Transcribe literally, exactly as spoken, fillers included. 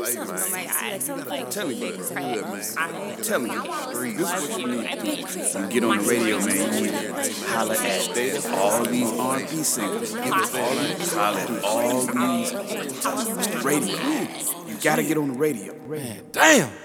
say, man. I'm telling you, Good, man. I'm telling you, this is what you need. You get on the radio, man. You need to holler at all these R and B singers. Holler at all these radio. You gotta get on the radio. Damn.